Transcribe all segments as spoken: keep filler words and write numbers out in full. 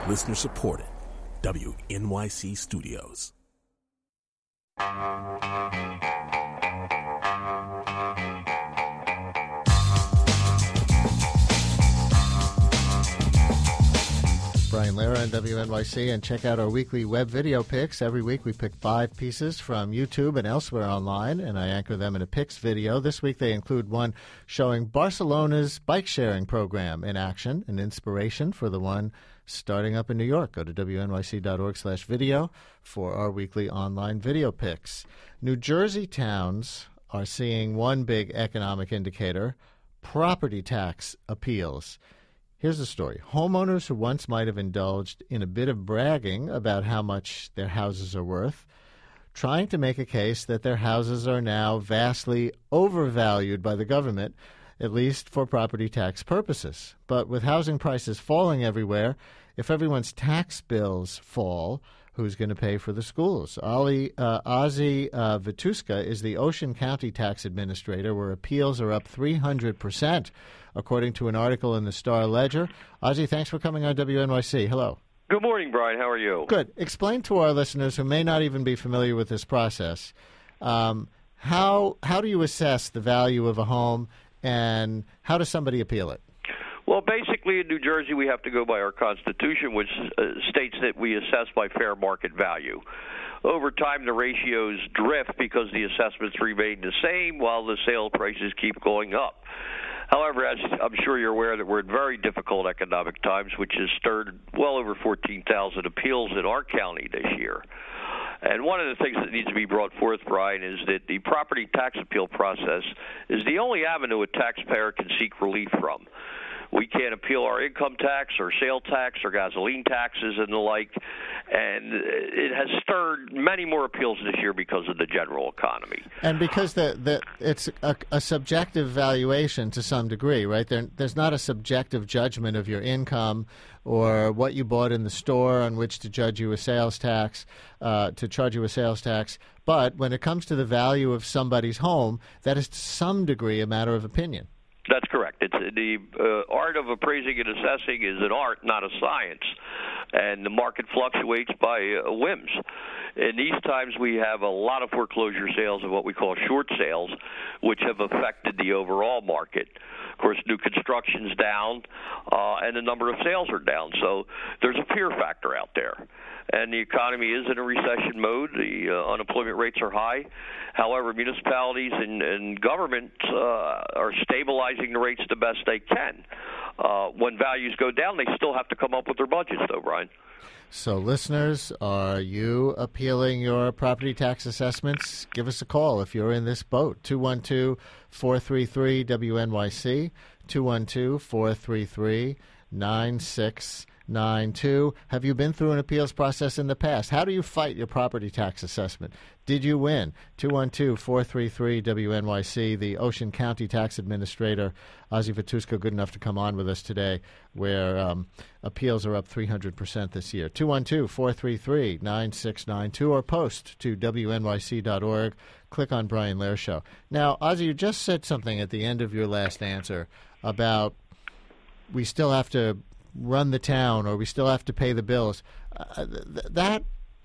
Listener supported. W N Y C Studios. Brian Lehrer on W N Y C, and check out our weekly web video picks. Every week we pick five pieces from YouTube and elsewhere online, and I anchor them in a picks video. This week they include one showing Barcelona's bike-sharing program in action, an inspiration for the one starting up in New York. Go to W N Y C dot org slash video for our weekly online video picks. New Jersey towns are seeing one big economic indicator, property tax appeals. Here's the story. Homeowners who once might have indulged in a bit of bragging about how much their houses are worth, trying to make a case that their houses are now vastly overvalued by the government, at least for property tax purposes. But with housing prices falling everywhere, if everyone's tax bills fall, who's going to pay for the schools? Ali, uh, Ozzie uh, Vituska is the Ocean County Tax Administrator, where appeals are up three hundred percent, according to an article in the Star Ledger. Ozzie, thanks for coming on W N Y C. Hello. Good morning, Brian. How are you? Good. Explain to our listeners who may not even be familiar with this process, um, how how do you assess the value of a home, and how does somebody appeal it? Well, basically in New Jersey we have to go by our Constitution, which uh, states that we assess by fair market value. Over time, the ratios drift because the assessments remain the same while the sale prices keep going up. However, as I'm sure you're aware, that we're in very difficult economic times, which has stirred well over fourteen thousand appeals in our county this year. And one of the things that needs to be brought forth, Brian, is that the property tax appeal process is the only avenue a taxpayer can seek relief from. We can't appeal our income tax or sale tax or gasoline taxes and the like, and it has stirred many more appeals this year because of the general economy. And because the, the it's a, a subjective valuation to some degree, right? There, there's not a subjective judgment of your income or what you bought in the store on which to judge you a sales tax, uh, to charge you a sales tax. But when it comes to the value of somebody's home, that is to some degree a matter of opinion. That's correct. It's the uh, art of appraising and assessing is an art, not a science, and the market fluctuates by uh, whims. In these times, we have a lot of foreclosure sales and what we call short sales, which have affected the overall market. Of course, new construction's down, uh, and the number of sales are down. So there's a fear factor out there. And the economy is in a recession mode. The uh, unemployment rates are high. However, municipalities and, and government uh, are stabilizing the rates the best they can. Uh, when values go down, they still have to come up with their budgets, though, Brian. So, listeners, are you appealing your property tax assessments? Give us a call if you're in this boat. two one two, four three three, W N Y C, two one two, four three three, nine six nine two. Have you been through an appeals process in the past? How do you fight your property tax assessment? Did you win? two one two, four three three, W N Y C, the Ocean County Tax Administrator, Ozzie Vituska, good enough to come on with us today, where um, appeals are up three hundred percent this year. two one two, four three three, nine six nine two, or post to W N Y C dot org. Click on Brian Lehrer Show. Now, Ozzie, you just said something at the end of your last answer about we still have to run the town or we still have to pay the bills. Uh, th- that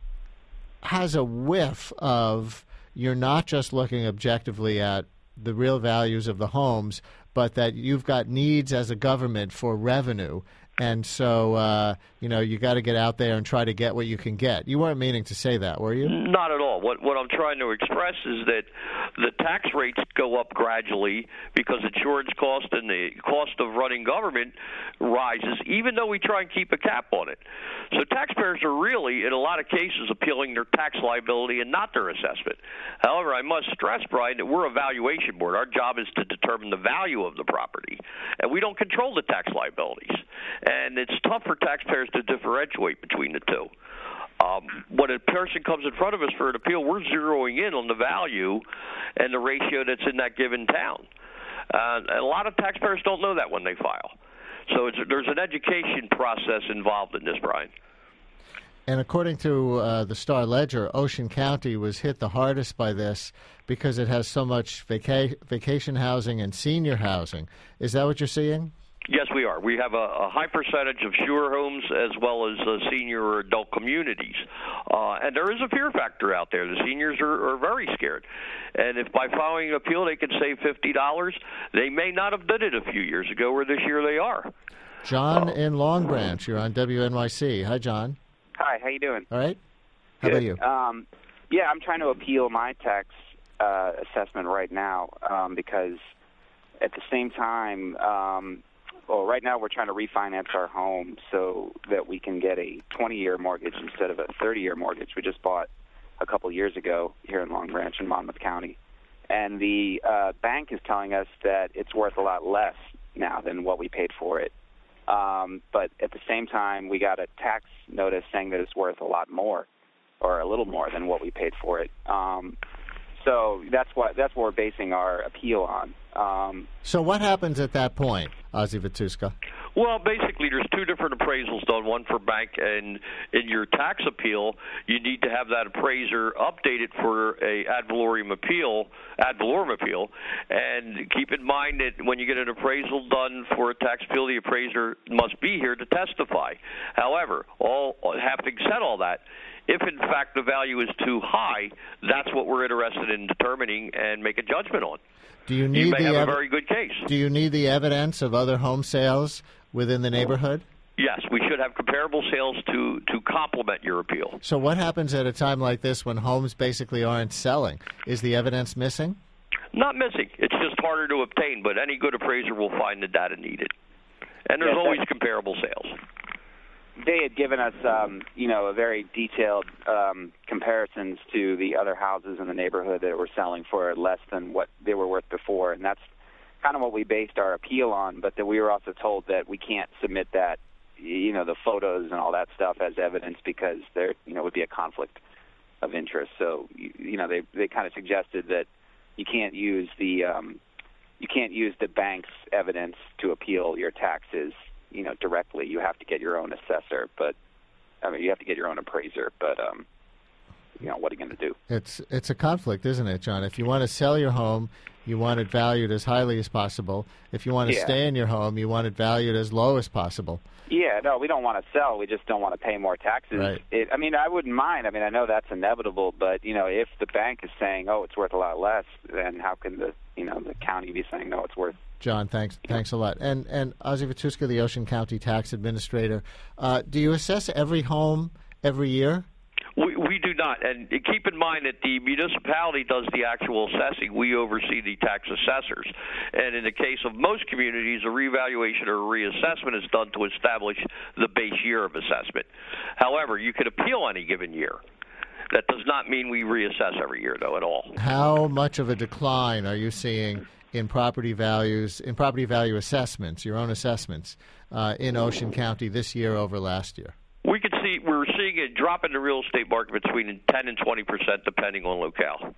has a whiff of you're not just looking objectively at the real values of the homes, but that you've got needs as a government for revenue. And so, uh, you know, you got to get out there and try to get what you can get. You weren't meaning to say that, were you? Not at all. What what I'm trying to express is that the tax rates go up gradually because insurance cost and the cost of running government rises, even though we try and keep a cap on it. So taxpayers are really, in a lot of cases, appealing their tax liability and not their assessment. However, I must stress, Brian, that we're a valuation board. Our job is to determine the value of the property, and we don't control the tax liabilities. And it's tough for taxpayers to differentiate between the two. Um, when a person comes in front of us for an appeal, we're zeroing in on the value and the ratio that's in that given town. Uh, and a lot of taxpayers don't know that when they file. So it's, there's an education process involved in this, Brian. And according to uh, the Star Ledger, Ocean County was hit the hardest by this because it has so much vaca- vacation housing and senior housing. Is that what you're seeing? Yes, we are. We have a, a high percentage of sure homes as well as uh, senior or adult communities. Uh, and there is a fear factor out there. The seniors are, are very scared. And if by filing an appeal they can save fifty dollars, they may not have done it a few years ago, where this year they are. John uh, in Long Branch, you're on W N Y C. Hi, John. Hi, how you doing? All right. How Good. about you? Um, yeah, I'm trying to appeal my tax uh, assessment right now um, because at the same time, um, well, right now we're trying to refinance our home so that we can get a twenty-year mortgage instead of a thirty-year mortgage. We just bought a couple years ago here in Long Branch in Monmouth County. And the uh, bank is telling us that it's worth a lot less now than what we paid for it. Um, but at the same time, we got a tax notice saying that it's worth a lot more or a little more than what we paid for it. Um, so that's what that's what we're basing our appeal on. Um, so what happens at that point, Ozzie Vituska? Well, basically, there's two different appraisals done, one for bank, and in your tax appeal, you need to have that appraiser updated for a ad valorem appeal, ad valorem appeal, and keep in mind that when you get an appraisal done for a tax appeal, the appraiser must be here to testify. However, all having said all that, if in fact the value is too high, that's what we're interested in determining and make a judgment on. Do you need you may the have ev- a very good case. Do you need the evidence of other home sales within the neighborhood? Yes, we should have comparable sales to, to complement your appeal. So what happens at a time like this when homes basically aren't selling? Is the evidence missing? Not missing. It's just harder to obtain, but any good appraiser will find the data needed. And there's Yes, always comparable sales. they had given us, um, you know, a very detailed um, comparisons to the other houses in the neighborhood that were selling for less than what they were worth before, and that's kind of what we based our appeal on. But that we were also told that we can't submit that, you know, the photos and all that stuff as evidence because there, you know, would be a conflict of interest. So, you, you know, they they kind of suggested that you can't use the um, you can't use the bank's evidence to appeal your taxes, you know, directly. You have to get your own assessor, but I mean, you have to get your own appraiser. But um, you know, what are you going to do? It's it's a conflict, isn't it, John? If you want to sell your home, you want it valued as highly as possible. If you want to Yeah. stay in your home, you want it valued as low as possible. Yeah, no, we don't want to sell. We just don't want to pay more taxes. Right. It, I mean, I wouldn't mind. I mean, I know that's inevitable, but you know, if the bank is saying, "Oh, it's worth a lot less," then how can the you know the county be saying, "No, it's worth"? John, thanks thanks a lot. And and Ozzie Vituska, the Ocean County Tax Administrator, uh, do you assess every home every year? We, we do not. And keep in mind that the municipality does the actual assessing. We oversee the tax assessors. And in the case of most communities, a revaluation or a reassessment is done to establish the base year of assessment. However, you could appeal any given year. That does not mean we reassess every year, though, at all. How much of a decline are you seeing in property values, in property value assessments, your own assessments, uh, in Ocean County this year over last year? We could see we're seeing a drop in the real estate market between ten and twenty percent, depending on locale.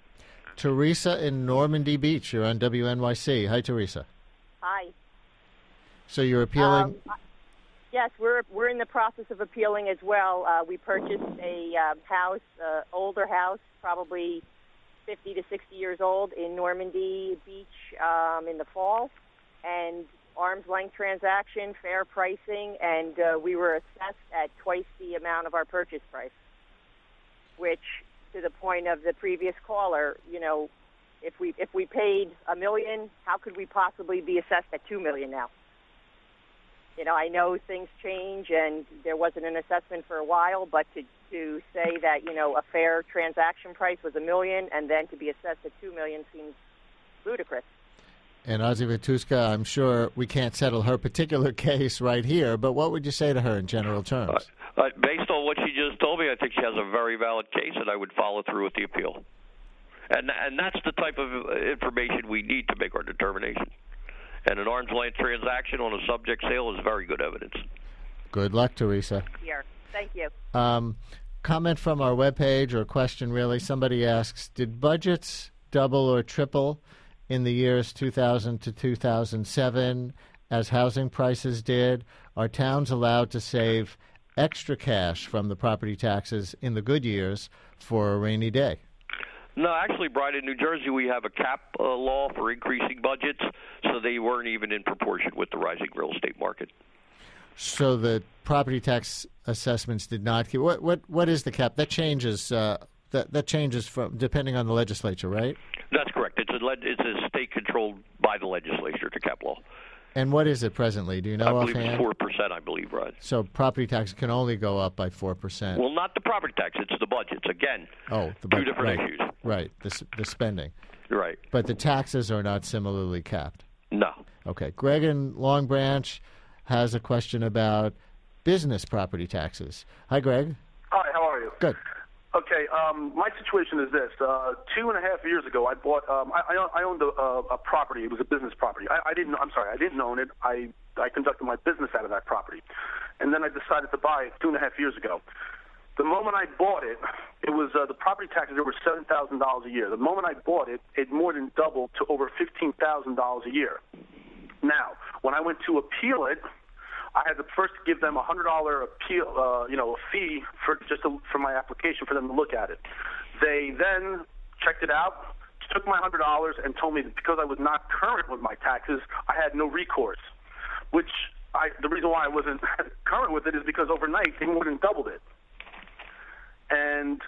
Teresa in Normandy Beach, you're on W N Y C. Hi, Teresa. Hi. So you're appealing. Um, yes, we're we're in the process of appealing as well. Uh, we purchased a um, house, uh, older house, probably fifty to sixty years old, in Normandy Beach um, in the fall, and arm's length transaction, fair pricing, and uh, we were assessed at twice the amount of our purchase price, which, to the point of the previous caller, you know, if we if we paid a million, how could we possibly be assessed at two million now? You know, I know things change, and there wasn't an assessment for a while, but to to say that, you know, a fair transaction price was a million, and then to be assessed at two million seems ludicrous. And Ozzie Vituska, I'm sure we can't settle her particular case right here, but what would you say to her in general terms? Uh, uh, based on what she just told me, I think she has a very valid case, and I would follow through with the appeal. And and that's the type of information we need to make our determination. And an arm's length transaction on a subject sale is very good evidence. Good luck, Teresa. Here, thank you. Um, comment from our webpage, or question really. Somebody asks, did budgets double or triple in the years two thousand to two thousand seven as housing prices did? Are towns allowed to save extra cash from the property taxes in the good years for a rainy day? No, actually, Brian, in New Jersey, we have a cap uh, law for increasing budgets, so they weren't even in proportion with the rising real estate market. So the property tax assessments did not keep. What what what is the cap? That changes. Uh, that that changes from depending on the legislature, right? That's correct. It's a le- it's a state controlled by the legislature to cap law. And what is it presently? Do you know I believe offhand? it's four percent. I believe, right? So property tax can only go up by four percent. Well, not the property tax. It's the budgets. Again, oh, the two budget. different right. issues. Right. The the spending. Right. But the taxes are not similarly capped. No. Okay. Greg in Long Branch has a question about business property taxes. Hi, Greg. Hi, how are you? Good. Okay, um, my situation is this. Uh, two and a half years ago, I bought, um, I, I owned a, a, a property. It was a business property. I, I didn't, I'm sorry, I didn't own it. I, I conducted my business out of that property. And then I decided to buy it two and a half years ago. The moment I bought it, it was, uh, the property taxes were seven thousand dollars a year. The moment I bought it, it more than doubled to over fifteen thousand dollars a year. Now, when I went to appeal it, I had to first give them a hundred dollar appeal, uh, you know, a fee for just a, for my application for them to look at it. They then checked it out, took my hundred dollars, and told me that because I was not current with my taxes, I had no recourse. Which I, the reason why I wasn't current with it is because overnight they more than doubled it, and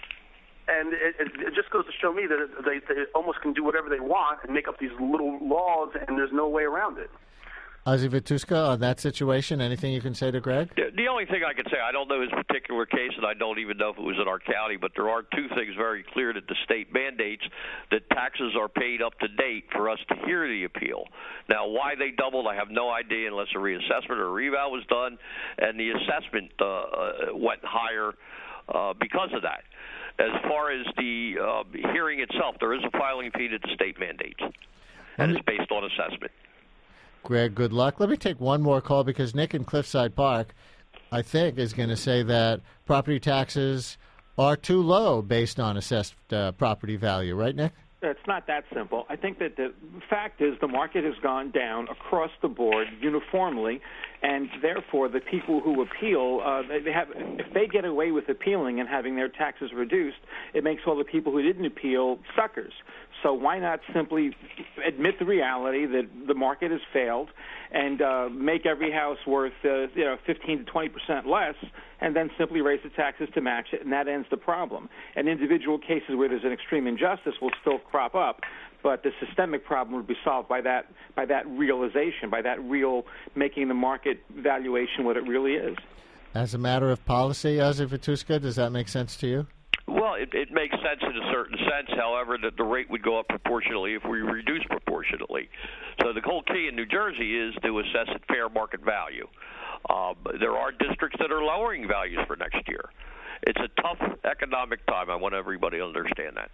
and it, it, it just goes to show me that they, they almost can do whatever they want and make up these little laws, and there's no way around it. Ozzie Vituska, on that situation, anything you can say to Greg? The only thing I can say, I don't know his particular case, and I don't even know if it was in our county, but there are two things very clear that the state mandates that taxes are paid up to date for us to hear the appeal. Now, why they doubled, I have no idea unless a reassessment or a reval was done, and the assessment uh, went higher uh, because of that. As far as the uh, hearing itself, there is a filing fee that the state mandates, and it's based on assessment. Greg, good luck. Let me take one more call because Nick in Cliffside Park, I think, is going to say that property taxes are too low based on assessed uh, property value. Right, Nick? It's not that simple. I think that the fact is the market has gone down across the board uniformly, and therefore the people who appeal, uh, they have, if they get away with appealing and having their taxes reduced, it makes all the people who didn't appeal suckers. So why not simply admit the reality that the market has failed and uh, make every house worth uh, you know fifteen to twenty percent less, and then simply raise the taxes to match it, and that ends the problem. And individual cases where there's an extreme injustice will still crop up, but the systemic problem would be solved by that by that realization, by that real making the market valuation what it really is. As a matter of policy, Ozzie Vituska, does that make sense to you? Well, it, it makes sense in a certain sense, however, that the rate would go up proportionally if we reduce proportionately. So the whole key in New Jersey is to assess at fair market value. Uh, there are districts that are lowering values for next year. It's a tough economic time. I want everybody to understand that.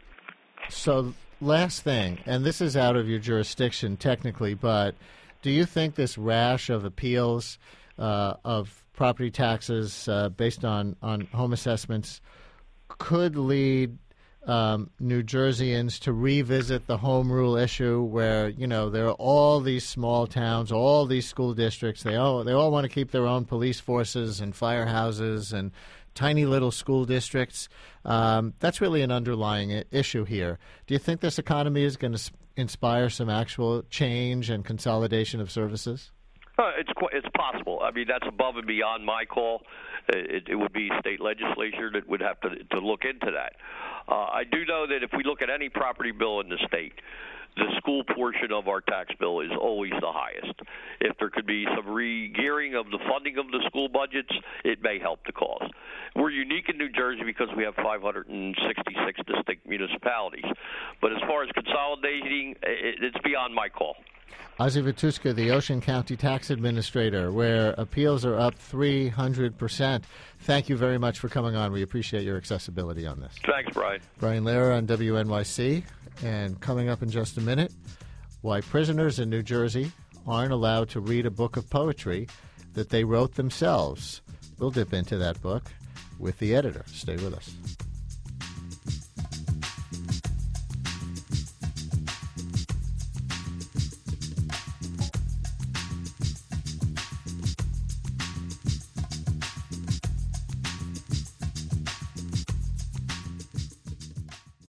So last thing, and this is out of your jurisdiction technically, but do you think this rash of appeals uh, of property taxes uh, based on, on home assessments could lead um, New Jerseyans to revisit the home rule issue where, you know, there are all these small towns, all these school districts. They all, they all want to keep their own police forces and firehouses and tiny little school districts. Um, that's really an underlying I- issue here. Do you think this economy is going to s- inspire some actual change and consolidation of services? Uh, it's qu- it's possible. I mean, that's above and beyond my call. It, it would be state legislature that would have to to look into that. Uh, I do know that if we look at any property bill in the state, the school portion of our tax bill is always the highest. If there could be some re-gearing of the funding of the school budgets, it may help the cause. We're unique in New Jersey because we have five hundred sixty-six distinct municipalities. But as far as consolidating, it, it's beyond my call. Ozzie Vituska, the Ocean County Tax Administrator, where appeals are up three hundred percent. Thank you very much for coming on. We appreciate your accessibility on this. Thanks, Brian. Brian Lehrer on W N Y C. And coming up in just a minute, why prisoners in New Jersey aren't allowed to read a book of poetry that they wrote themselves. We'll dip into that book with the editor. Stay with us.